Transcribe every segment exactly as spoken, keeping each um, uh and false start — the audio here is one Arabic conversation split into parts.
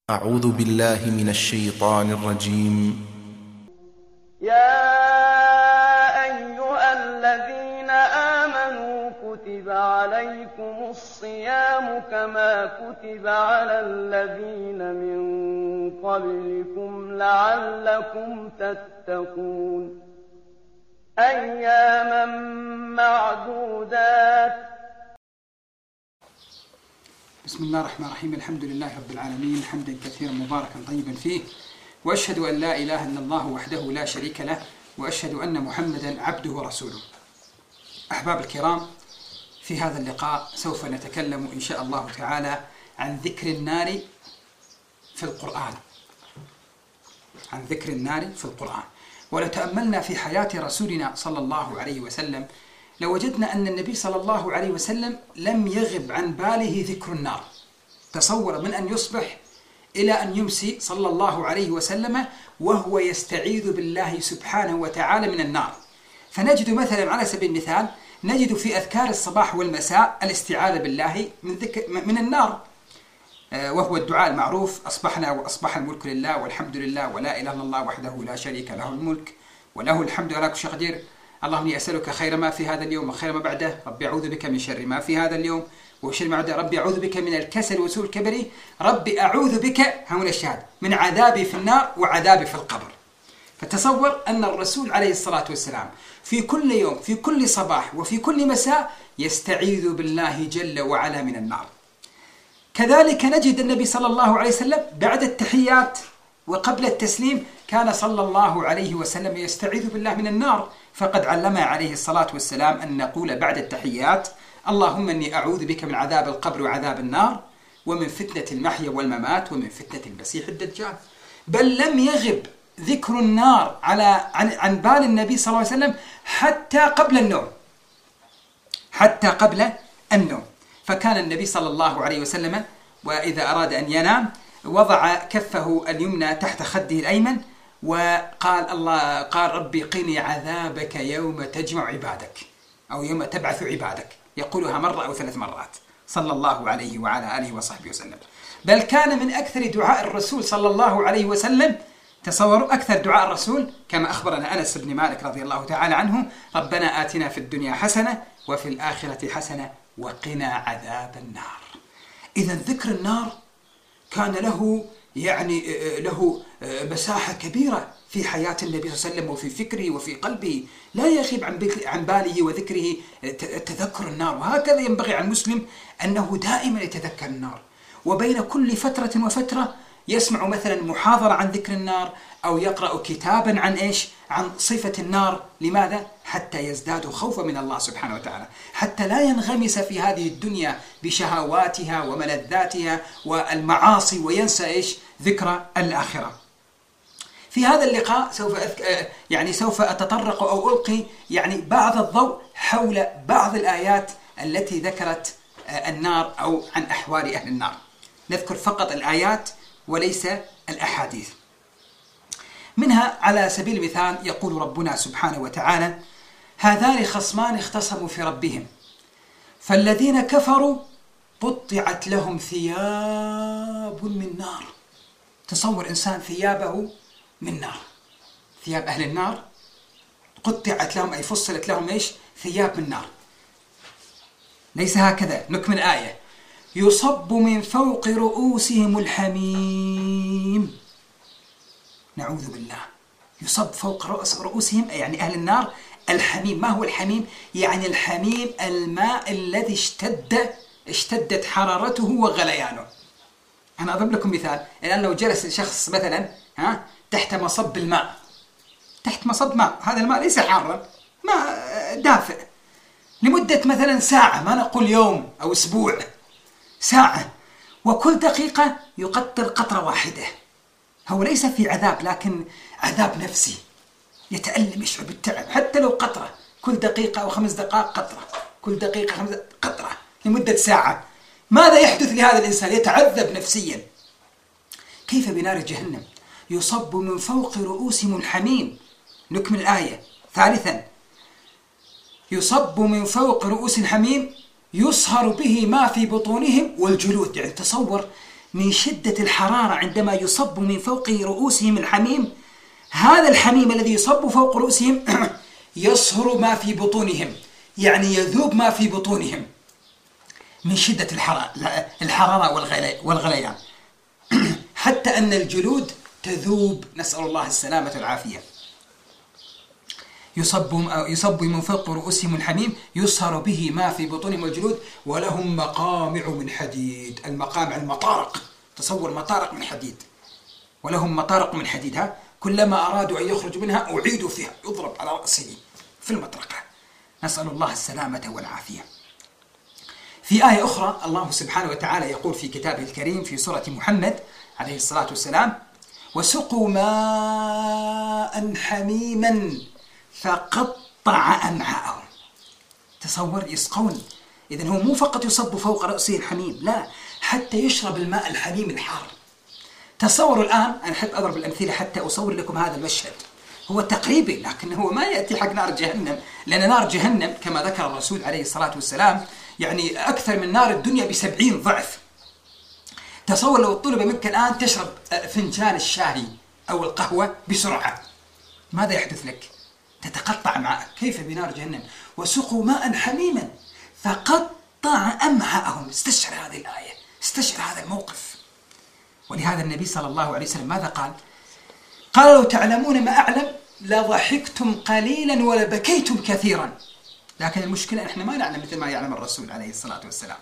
أعوذ بالله من الشيطان الرجيم. يا أيها الذين آمنوا كتب عليكم الصيام كما كتب على الذين من قبلكم لعلكم تتقون أياما معدودات. بسم الله الرحمن الرحيم. الحمد لله رب العالمين حمدا كثيرا مباركا طيبا فيه، وأشهد أن لا إله إلا الله وحده لا شريك له، وأشهد أن محمدا عبده ورسوله. أحباب الكرام، في هذا اللقاء سوف نتكلم إن شاء الله تعالى عن ذكر النار في القرآن عن ذكر النار في القرآن. ولو تأملنا في حياة رسولنا صلى الله عليه وسلم لوجدنا أن النبي صلى الله عليه وسلم لم يغب عن باله ذكر النار. تصور من أن يصبح إلى أن يمسي صلى الله عليه وسلم وهو يستعيذ بالله سبحانه وتعالى من النار. فنجد مثلا على سبيل المثال نجد في أذكار الصباح والمساء الاستعاذة بالله من, ذكر من النار، وهو الدعاء المعروف: أصبحنا وأصبح الملك لله والحمد لله ولا إله إلا الله وحده لا شريك له الملك وله الحمد على كل شيء قدير. اللهم إني أسألك خير ما في هذا اليوم وخير ما بعده. ربي أعوذ بك من شر ما في هذا اليوم وشر ما بعده. ربي أعوذ بك من الكسل وسوء الكبر. ربي أعوذ بك هون الشهادة من عذابي في النار وعذابي في القبر. فتصور أن الرسول عليه الصلاة والسلام في كل يوم في كل صباح وفي كل مساء يستعيذ بالله جل وعلا من النار. كذلك نجد النبي صلى الله عليه وسلم بعد التحيات وقبل التسليم كان صلى الله عليه وسلم يستعيذ بالله من النار، فقد علمنا عليه الصلاة والسلام أن نقول بعد التحيات: اللهم إني أعوذ بك من عذاب القبر وعذاب النار ومن فتنة المحيا والممات ومن فتنة المسيح الدجال. بل لم يغب ذكر النار على عن, عن بال النبي صلى الله عليه وسلم حتى قبل النوم حتى قبل النوم. فكان النبي صلى الله عليه وسلم وإذا أراد أن ينام وضع كفه اليمنى تحت خده الأيمن وقال: الله قال ربي قني عذابك يوم تجمع عبادك أو يوم تبعث عبادك. يقولها مرة أو ثلاث مرات صلى الله عليه وعلى آله وصحبه وسلم. بل كان من أكثر دعاء الرسول صلى الله عليه وسلم، تصوروا أكثر دعاء الرسول كما أخبرنا أنس بن مالك رضي الله تعالى عنه: ربنا آتنا في الدنيا حسنة وفي الآخرة حسنة وقنا عذاب النار. إذا ذكر النار كان له يعني له مساحة كبيرة في حياة النبي صلى الله عليه وسلم وفي فكره وفي قلبه، لا يغيب عن باله وذكره تذكر النار. وهكذا ينبغي على المسلم أنه دائما يتذكر النار، وبين كل فترة وفترة يسمع مثلا محاضرة عن ذكر النار أو يقرأ كتابا عن إيش؟ عن صفة النار. لماذا؟ حتى يزداد خوفا من الله سبحانه وتعالى، حتى لا ينغمس في هذه الدنيا بشهواتها وملذاتها والمعاصي وينسى إيش؟ ذكر الآخرة. في هذا اللقاء سوف أذك... يعني سوف أتطرق أو ألقي يعني بعض الضوء حول بعض الآيات التي ذكرت النار أو عن أحوال أهل النار. نذكر فقط الآيات وليس الأحاديث. منها على سبيل المثال يقول ربنا سبحانه وتعالى: هذان خصمان اختصموا في ربهم فالذين كفروا قطعت لهم ثياب من نار. تصور إنسان ثيابه من نار، ثياب أهل النار قطعت لهم أي فصلت لهم إيش؟ ثياب من نار. ليس هكذا، نكمل آية: يصب من فوق رؤوسهم الحميم. نعوذ بالله. يصب فوق رؤوس رؤوسهم يعني أهل النار الحميم. ما هو الحميم؟ يعني الحميم الماء الذي اشتد اشتدت حرارته وغليانه. أنا أضرب لكم مثال. الآن لو جلس شخص مثلا ها تحت مصب الماء، تحت مصب ماء، هذا الماء ليس حارا، ماء دافئ، لمدة مثلا ساعة، ما نقول يوم أو أسبوع، ساعة، وكل دقيقة يقطر قطرة واحدة. هو ليس في عذاب لكن عذاب نفسي، يتألم، يشعر بالتعب حتى لو قطرة، كل دقيقة أو خمس دقائق قطرة، كل دقيقة خمس دقائق قطرة لمدة ساعة. ماذا يحدث لهذا الإنسان؟ يتعذب نفسيا. كيف بنار جهنم؟ يصب من فوق رؤوسهم الحميم. نكمل الآية. ثالثا: يصب من فوق رؤوس الحميم يصهر به ما في بطونهم والجلود. يعني تصور من شدة الحرارة عندما يصب من فوق رؤوسهم الحميم، هذا الحميم الذي يصب فوق رؤوسهم يصهر ما في بطونهم، يعني يذوب ما في بطونهم من شدة الحرارة والغليان، حتى أن الجلود تذوب، نسأل الله السلامة والعافية. يصب يصب من فوق رؤوسهم الحميم يصهر به ما في بطونهم الجلود، ولهم مقامع من حديد. المقامع المطارق، تصور مطارق من حديد، ولهم مطارق من حديد، ها كلما أرادوا أن يخرجوا منها أعيدوا فيها، يضرب على رأسه في المطرقة، نسأل الله السلامة والعافية. في آية أخرى الله سبحانه وتعالى يقول في كتابه الكريم في سورة محمد عليه الصلاة والسلام: وسقوا ماء حميما فقطع أمعاءهم. تصور يسقون، إذن هو مو فقط يصب فوق رأسه الحميم، لا، حتى يشرب الماء الحميم الحار. تصوروا الآن، أنا أحب أضرب الأمثلة حتى أصور لكم هذا المشهد، هو تقريبي لكن هو ما يأتي حق نار جهنم، لأن نار جهنم كما ذكر الرسول عليه الصلاة والسلام يعني أكثر من نار الدنيا بسبعين ضعف. تصور لو طلب منك الآن تشرب فنجان الشاي أو القهوة بسرعة، ماذا يحدث لك؟ تتقطع معك. كيف بنار جهنم؟ وسقوا ماء حميما فقطع أمعاءهم. استشعر هذه الآية، استشعر هذا الموقف. ولهذا النبي صلى الله عليه وسلم ماذا قال؟ قال: لو تعلمون ما أعلم لضحكتم قليلا ولبكيتم كثيرا. لكن المشكلة إحنا ما نعلم مثل ما يعلم الرسول عليه الصلاة والسلام.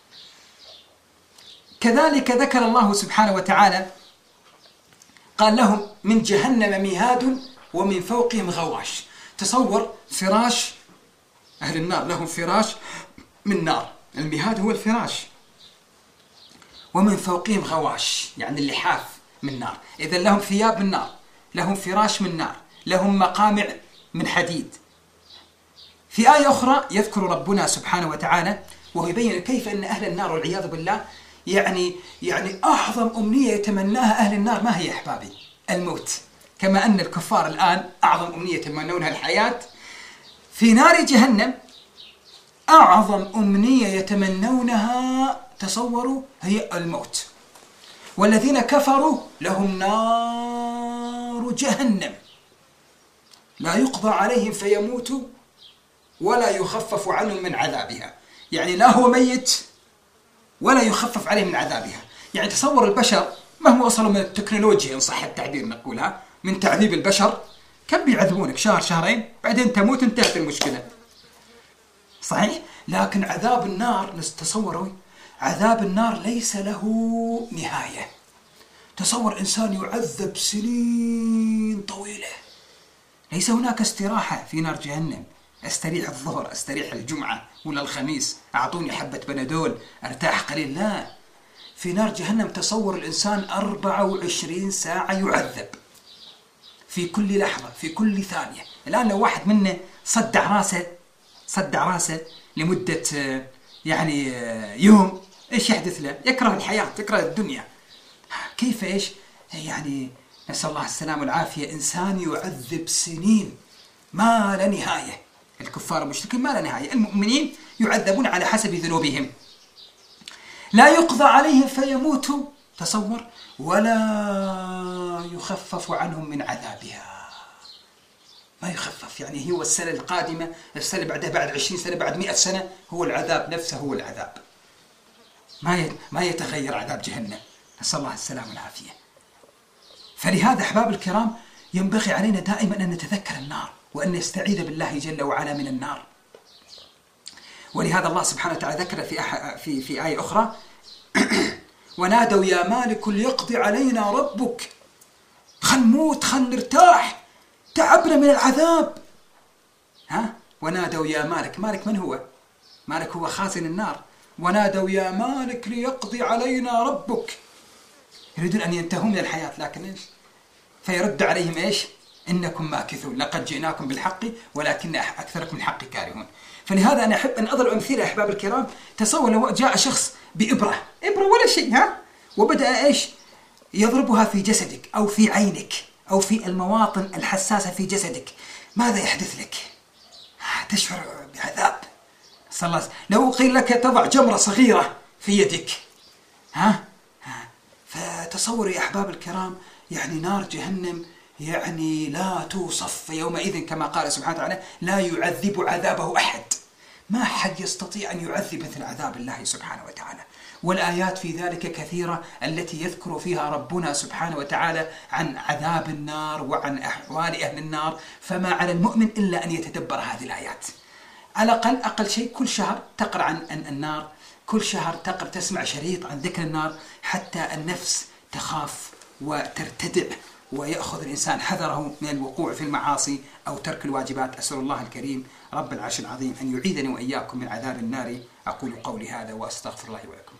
كذلك ذكر الله سبحانه وتعالى قال: لهم من جهنم مهاد ومن فوقهم غواش. تصور فراش أهل النار، لهم فراش من نار، المهاد هو الفراش، ومن فوقهم غواش يعني اللحاف من نار. إذن لهم ثياب من نار، لهم فراش من نار، لهم مقامع من حديد. في آية أخرى يذكر ربنا سبحانه وتعالى وهو يبين كيف أن أهل النار والعياذ بالله يعني يعني أعظم أمنية يتمناها أهل النار ما هي يا أحبابي؟ الموت. كما أن الكفار الآن أعظم أمنية يتمنونها الحياة، في نار جهنم أعظم أمنية يتمنونها، تصوروا، هي الموت. والذين كفروا لهم نار جهنم لا يقضى عليهم فيموتوا ولا يخفف عنهم من عذابها. يعني لا هو ميت ولا يخفف عليه من عذابها. يعني تصور البشر مهما وصلوا من التكنولوجيا إن صح التعبير نقولها، من تعذيب البشر، كم بيعذبونك؟ شهر شهرين بعدين تموت، انتهت المشكلة، صحيح؟ لكن عذاب النار تصوروا، عذاب النار ليس له نهاية. تصور إنسان يعذب سنين طويلة، ليس هناك استراحة في نار جهنم، استريح الظهر، استريح الجمعة ولا الخميس، أعطوني حبة بنادول أرتاح قليل، لا. في نار جهنم تصور الإنسان أربعة وعشرين ساعة يعذب في كل لحظة، في كل ثانية. الآن لو واحد منا صدع راسه صدع راسه لمدة يعني يوم، إيش يحدث له؟ يكره الحياة، يكره الدنيا. كيف إيش؟ يعني نسأل الله السلامة والعافية. إنسان يعذب سنين ما لا نهاية. الكفار المشركين ما لا نهاية، المؤمنين يعذبون على حسب ذنوبهم، لا يقضى عليهم فيموتوا، تصور، ولا يخفف عنهم من عذابها. ما يخفف، يعني هو السنة القادمة، السنة بعدها، بعد عشرين سنة، بعد مئة سنة، هو العذاب نفسه، هو العذاب، ما ما يتغير عذاب جهنم، نسأل الله السلامة والعافية. فلهذا أحباب الكرام ينبغي علينا دائما أن نتذكر النار وأن نستعيذ بالله جل وعلا من النار. ولهذا الله سبحانه وتعالى ذكر في في في آية أخرى: ونادوا يا مالك ليقضي علينا ربك. خل نموت، خل نرتاح، تعبنا من العذاب. ها؟ ونادوا يا مالك. مالك من هو؟ مالك هو خازن النار. ونادوا يا مالك ليقضي علينا ربك. يريدون أن ينتهوا من الحياة، لكن إيش؟ فيرد عليهم إيش؟ إنكم ماكثون، لقد جئناكم بالحق ولكن أكثركم الحق كارهون. فلهذا أنا أحب أن أضرب أمثلة أحباب الكرام. تصور لو جاء شخص بإبرة، إبرة ولا شيء، ها، وبدأ إيش؟ يضربها في جسدك أو في عينك أو في المواطن الحساسة في جسدك، ماذا يحدث لك؟ تشعر بعذاب. صلى الله. لو قيل لك تضع جمرة صغيرة في يدك، ها، فتصوروا يا أحباب الكرام، يعني نار جهنم يعني لا توصف يومئذ كما قال سبحانه وتعالى: لا يعذب عذابه أحد. ما حد يستطيع أن يعذب مثل عذاب الله سبحانه وتعالى. والآيات في ذلك كثيرة التي يذكر فيها ربنا سبحانه وتعالى عن عذاب النار وعن أحوال أهل النار. فما على المؤمن إلا أن يتدبر هذه الآيات. على الأقل أقل شيء كل شهر تقرأ عن النار، كل شهر تقرأ تسمع شريط عن ذكر النار، حتى النفس تخاف وترتدع ويأخذ الإنسان حذره من الوقوع في المعاصي أو ترك الواجبات. أسأل الله الكريم رب العرش العظيم أن يعيذني وإياكم من عذاب النار. أقول قولي هذا وأستغفر الله ولكم.